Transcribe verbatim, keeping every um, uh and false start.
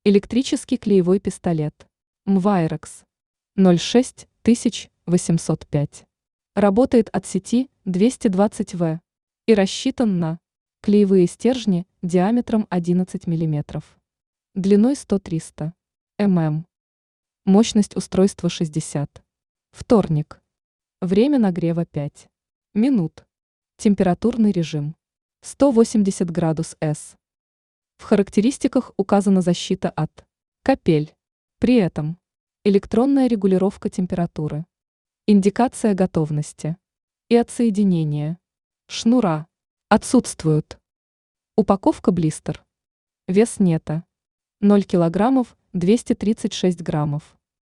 Электрический клеевой пистолет. Мвайрекс. ноль шесть тысяч восемьсот пять. Работает от сети двести двадцать ватт и рассчитан на клеевые стержни диаметром одиннадцать миллиметров, длиной сто-триста миллиметров. Мощность устройства шестьдесят. Вторник. Время нагрева пять минут. Температурный режим сто восемьдесят градусов С. В характеристиках указана защита от капель. При этом электронная регулировка температуры, индикация готовности и отсоединения шнура отсутствуют. Упаковка блистер. Вес нета ноль килограммов двести тридцать шесть граммов.